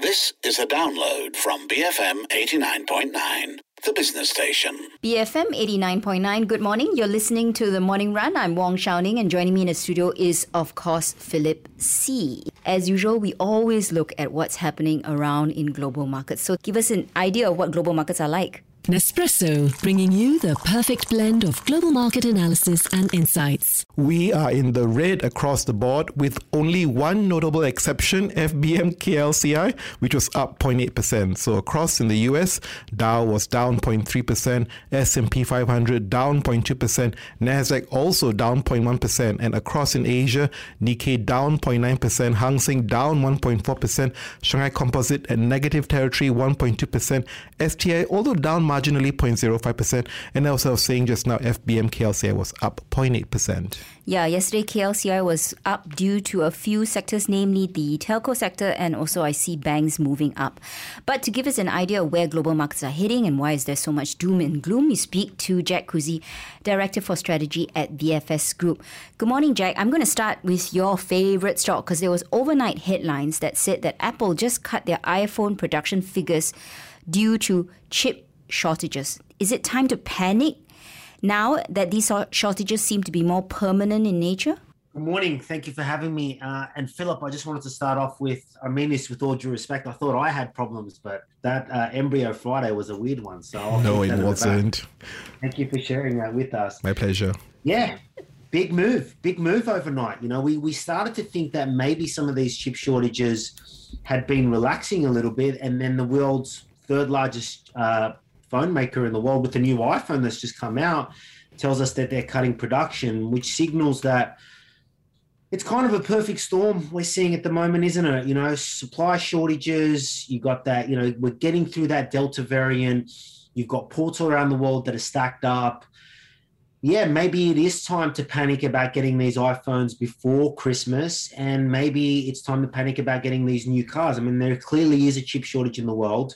This is a download from BFM 89.9, the business station. BFM 89.9, good morning. You're listening to The Morning Run. I'm Wong Shao Ning, and joining me in the studio is, of course, Philip See. As usual, we always look at what's happening around in global markets. So give us an idea of what global markets are like. Nespresso, bringing you the perfect blend of global market analysis and insights. We are in the red across the board with only one notable exception, FBM KLCI, which was up 0.8%. So across in the US, Dow was down 0.3%, S&P 500 down 0.2%, Nasdaq also down 0.1%, and across in Asia, Nikkei down 0.9%, Hang Seng down 1.4%, Shanghai Composite at negative territory 1.2%, STI although down marginally 0.05%, and as I was saying just now, FBM KLCI was up 0.8%. Yeah, yesterday KLCI was up due to a few sectors, namely the telco sector, and also I see banks moving up. But to give us an idea of where global markets are heading and why is there so much doom and gloom, we speak to Jack Kuzi, Director for Strategy at VFS Group. Good morning, Jack. I'm going to start with your favorite stock because there was overnight headlines that said that Apple just cut their iPhone production figures due to chip shortages. Is it time to panic now that these shortages seem to be more permanent in nature? Good morning. Thank you for having me. And Philip, I just wanted to start off with, I mean this with all due respect, I thought I had problems, but that Embryo Friday was a weird one. So no, it wasn't. Thank you for sharing that with us. My pleasure. Yeah, big move overnight. You know, we started to think that maybe some of these chip shortages had been relaxing a little bit, and then the world's third largest phone maker in the world with the new iPhone that's just come out tells us that they're cutting production, which signals that it's kind of a perfect storm we're seeing at the moment, isn't it? You know, supply shortages, you got that, you know, we're getting through that Delta variant. You've got ports all around the world that are stacked up. Yeah, maybe it is time to panic about getting these iPhones before Christmas, and maybe it's time to panic about getting these new cars. I mean, there clearly is a chip shortage in the world.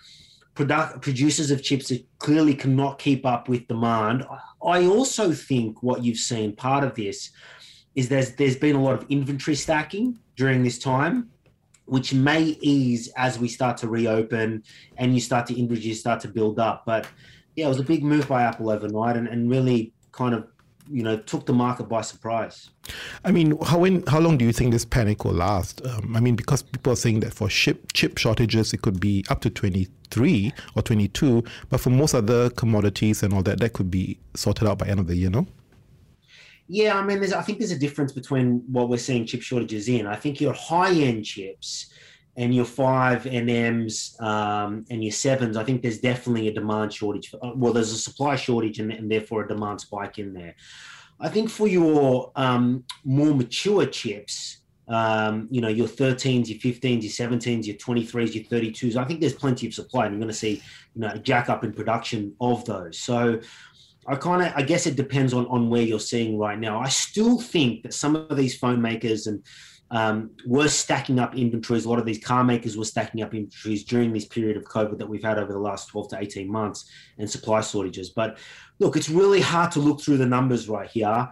Producers of chips clearly cannot keep up with demand. I also think what you've seen, part of this, is there's been a lot of inventory stacking during this time, which may ease as we start to reopen and inventory start to build up. But yeah, it was a big move by Apple overnight and really kind of, you know, took the market by surprise. I mean, how long do you think this panic will last? I mean, because people are saying that for chip shortages, it could be up to 23 or 22, but for most other commodities and all that, that could be sorted out by end of the year, no? Yeah, I mean, I think there's a difference between what we're seeing chip shortages in. I think your high-end chips and your 5nms and your 7s, I think there's definitely a demand shortage. Well, there's a supply shortage and therefore a demand spike in there. I think for your more mature chips, you know, your 13s, your 15s, your 17s, your 23s, your 32s, I think there's plenty of supply, and you're going to see, you know, a jack up in production of those. So I guess it depends on where you're seeing right now. I still think that some of these phone makers and were stacking up inventories. A lot of these car makers were stacking up inventories during this period of COVID that we've had over the last 12 to 18 months and supply shortages. But look, it's really hard to look through the numbers right here.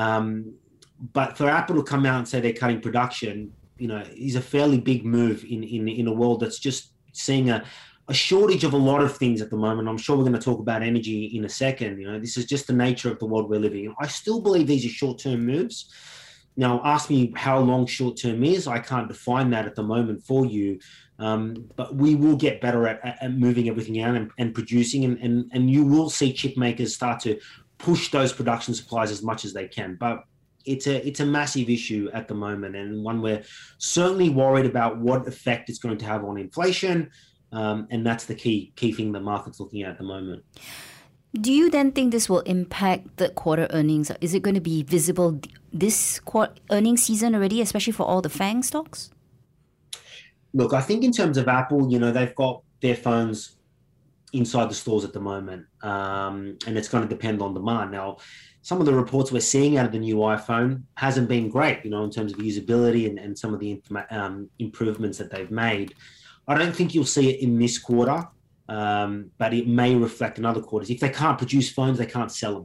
But for Apple to come out and say they're cutting production, you know, is a fairly big move in a world that's just seeing a shortage of a lot of things at the moment. I'm sure we're going to talk about energy in a second. You know, this is just the nature of the world we're living in. I still believe these are short-term moves. Now, ask me how long short-term is. I can't define that at the moment for you. But we will get better at moving everything out and producing. And you will see chip makers start to push those production supplies as much as they can. But it's a massive issue at the moment, and one we're certainly worried about what effect it's going to have on inflation. And that's the key thing the market's looking at the moment. Do you then think this will impact the quarter earnings? Is it going to be visible this earnings season already, especially for all the FANG stocks? Look, I think in terms of Apple, you know, they've got their phones inside the stores at the moment, and it's going to depend on demand. Now, some of the reports we're seeing out of the new iPhone hasn't been great, you know, in terms of usability and some of the improvements that they've made. I don't think you'll see it in this quarter. But it may reflect in other quarters. If they can't produce phones, they can't sell them.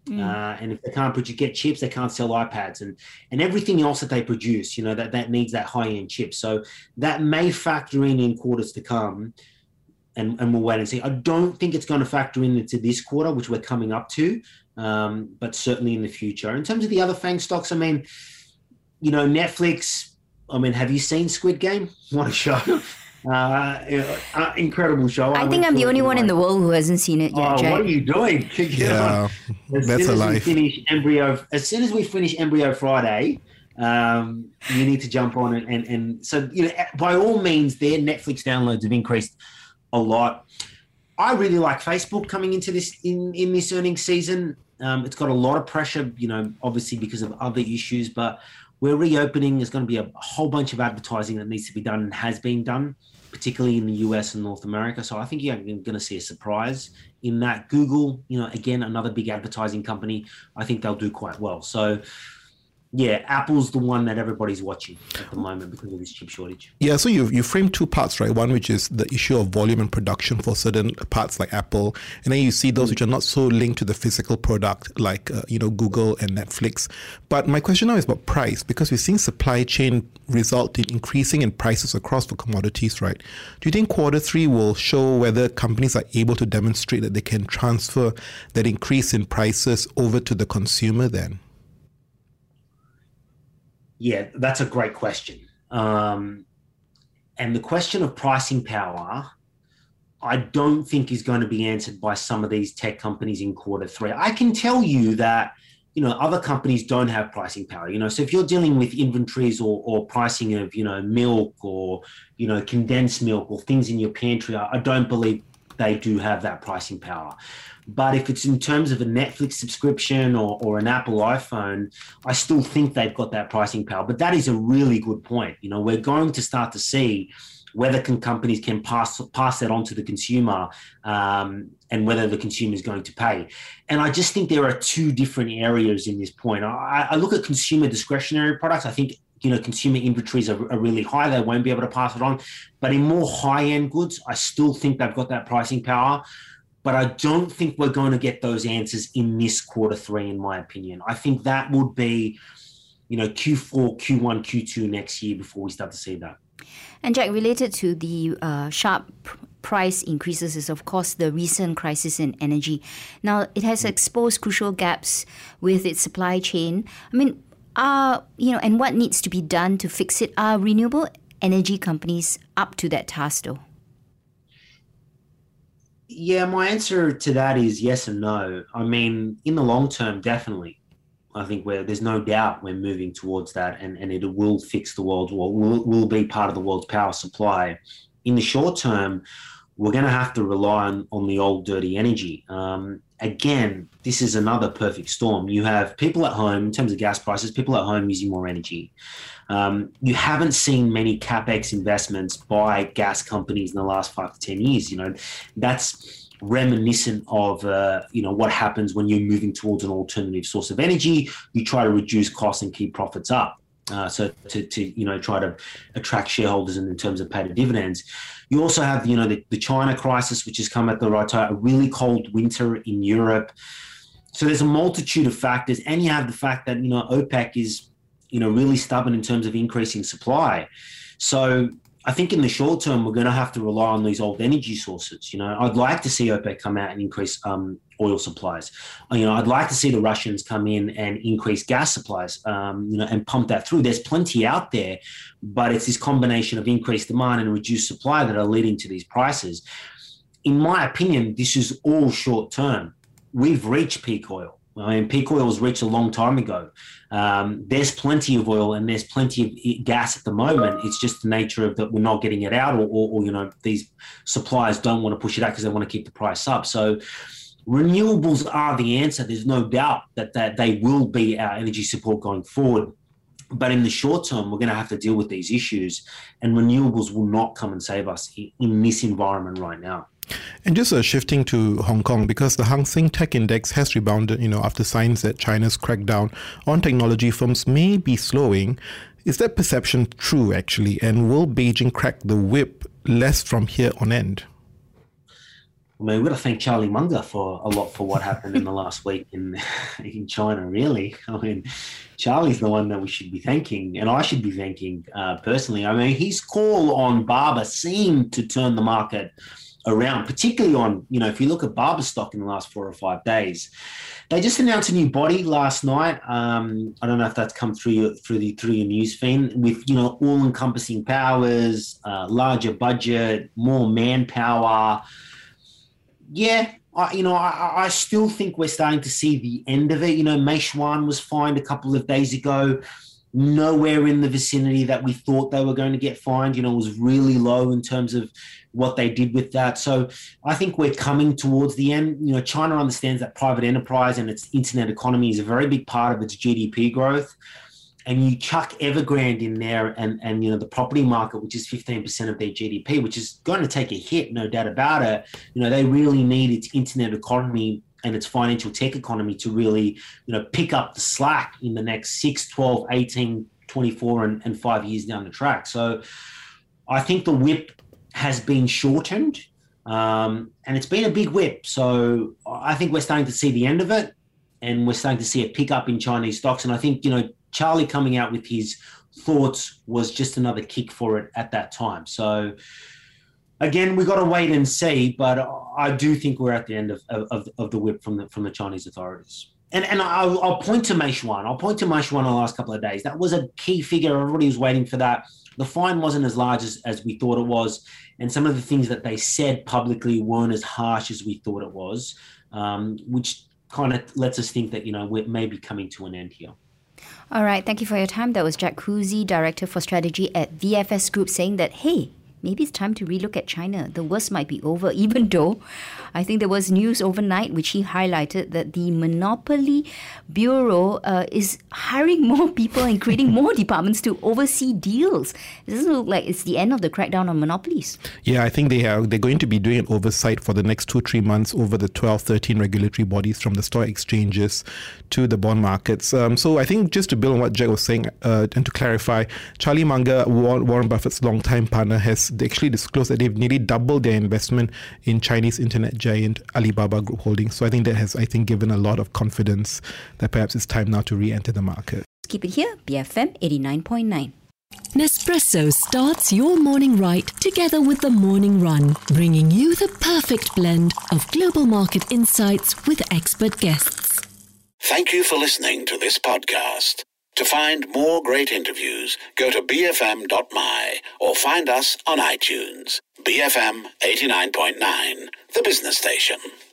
And if they can't get chips, they can't sell iPads and everything else that they produce, that needs that high-end chip. So that may factor in quarters to come, and we'll wait and see. I don't think it's going to factor into this quarter, which we're coming up to, but certainly in the future. In terms of the other FANG stocks, I mean, Netflix, have you seen Squid Game? What a show. Incredible show. I think I'm the only one in the world who hasn't seen it yet, Jack. What are you doing? Yeah, that's a life. As soon as we finish Embryo Friday, you need to jump on it. And so, by all means, their Netflix downloads have increased a lot. I really like Facebook coming into this in this earnings season. It's got a lot of pressure, obviously because of other issues, but we're reopening. There's going to be a whole bunch of advertising that needs to be done and has been done, particularly in the US and North America. So I think you're going to see a surprise in that. Google, again, another big advertising company. I think they'll do quite well. So, yeah, Apple's the one that everybody's watching at the moment because of this chip shortage. Yeah, so you framed two parts, right? One, which is the issue of volume and production for certain parts like Apple. And then you see those which are not so linked to the physical product like, Google and Netflix. But my question now is about price, because we're seeing supply chain result in increasing in prices across the commodities, right? Do you think Q3 will show whether companies are able to demonstrate that they can transfer that increase in prices over to the consumer then? Yeah, that's a great question. And the question of pricing power, I don't think is going to be answered by some of these tech companies in Q3. I can tell you that, other companies don't have pricing power. So if you're dealing with inventories or pricing of, milk or, condensed milk or things in your pantry, I don't believe they do have that pricing power. But if it's in terms of a Netflix subscription or an Apple iPhone, I still think they've got that pricing power. But that is a really good point. We're going to start to see whether companies can pass that on to the consumer and whether the consumer is going to pay. And I just think there are two different areas in this point. I look at consumer discretionary products. I think consumer inventories are really high. They won't be able to pass it on. But in more high-end goods, I still think they've got that pricing power. But I don't think we're going to get those answers in this Q3, in my opinion. I think that would be, Q4, Q1, Q2 next year before we start to see that. And Jack, related to the sharp price increases is, of course, the recent crisis in energy. Now, it has exposed crucial gaps with its supply chain. I mean, and what needs to be done to fix it? Are renewable energy companies up to that task, though? Yeah, my answer to that is yes and no. I mean, in the long term, definitely. I think there's no doubt we're moving towards that, and it will fix the world, will be part of the world's power supply. In the short term, we're going to have to rely on the old dirty energy. Again, this is another perfect storm. You have people at home, in terms of gas prices, people at home using more energy. You haven't seen many CapEx investments by gas companies in the last 5 to 10 years. That's reminiscent of, what happens when you're moving towards an alternative source of energy. You try to reduce costs and keep profits up. So to try to attract shareholders in terms of paid dividends. You also have, the China crisis, which has come at the right time, a really cold winter in Europe. So there's a multitude of factors. And you have the fact that, OPEC is, really stubborn in terms of increasing supply. So I think in the short term, we're going to have to rely on these old energy sources. I'd like to see OPEC come out and increase oil supplies. I'd like to see the Russians come in and increase gas supplies, and pump that through. There's plenty out there, but it's this combination of increased demand and reduced supply that are leading to these prices. In my opinion, this is all short term. We've reached peak oil. Peak oil was reached a long time ago. There's plenty of oil and there's plenty of gas at the moment. It's just the nature of that we're not getting it out, or these suppliers don't want to push it out because they want to keep the price up. So renewables are the answer. There's no doubt that they will be our energy support going forward. But in the short term, we're going to have to deal with these issues, and renewables will not come and save us in this environment right now. And just shifting to Hong Kong, because the Hang Seng Tech Index has rebounded, after signs that China's crackdown on technology firms may be slowing. Is that perception true, actually? And will Beijing crack the whip less from here on end? I mean, we've got to thank Charlie Munger for what happened in the last week in China, really. I mean, Charlie's the one that we should be thanking, and I should be thanking personally. I mean, his call on Baba seemed to turn the market around, particularly on, if you look at Baba stock in the last 4 or 5 days. They just announced a new body last night. I don't know if that's come through your news feed, with, all-encompassing powers, larger budget, more manpower. Yeah, I still think we're starting to see the end of it. Meishuan was fined a couple of days ago, nowhere in the vicinity that we thought they were going to get fined. It was really low in terms of what they did with that. So I think we're coming towards the end. China understands that private enterprise and its internet economy is a very big part of its GDP growth. And you chuck Evergrande in there and the property market, which is 15% of their GDP, which is going to take a hit, no doubt about it. They really need its internet economy and its financial tech economy to really, pick up the slack in the next 6, 12, 18, 24 and 5 years down the track. So I think the whip has been shortened, and it's been a big whip. So I think we're starting to see the end of it, and we're starting to see a pickup in Chinese stocks. And I think, Charlie coming out with his thoughts was just another kick for it at that time. So again, we've got to wait and see, but I do think we're at the end of the whip from the Chinese authorities. And I'll point to Meishuan. I'll point to Meishuan in the last couple of days. That was a key figure. Everybody was waiting for that. The fine wasn't as large as we thought it was. And some of the things that they said publicly weren't as harsh as we thought it was, which kind of lets us think that, we're maybe coming to an end here. All right, thank you for your time. That was Jack Kruse, Director for Strategy at VFS Group, saying that, hey, maybe it's time to relook at China. The worst might be over, even though I think there was news overnight which he highlighted that the Monopoly Bureau is hiring more people and creating more departments to oversee deals. It doesn't look like it's the end of the crackdown on monopolies. Yeah, I think they're going to be doing an oversight for the next 2-3 months over the 12-13 regulatory bodies, from the stock exchanges to the bond markets. So I think, just to build on what Jack was saying, and to clarify, Charlie Munger, Warren Buffett's longtime partner, has actually disclosed that they've nearly doubled their investment in Chinese internet giant Alibaba Group Holdings. So I think that has, given a lot of confidence that perhaps it's time now to re-enter the market. Keep it here, BFM 89.9. Nespresso starts your morning right together with the morning run, bringing you the perfect blend of global market insights with expert guests. Thank you for listening to this podcast. To find more great interviews, go to bfm.my or find us on iTunes. BFM 89.9, the business station.